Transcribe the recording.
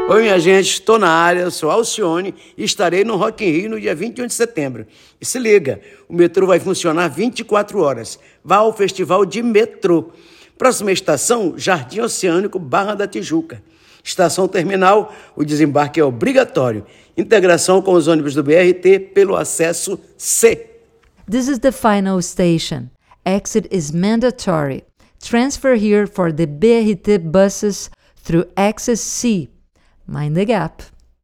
Oi, minha gente, estou na área, sou Alcione e estarei no Rock in Rio no dia 21 de setembro. E se liga, o metrô vai funcionar 24 horas. Vá ao Festival de Metrô. Próxima estação, Jardim Oceânico, Barra da Tijuca. Estação terminal, o desembarque é obrigatório. Integração com os ônibus do BRT pelo acesso C. This is the final station. Exit is mandatory. Transfer here for the BRT buses through access C. Mind the gap.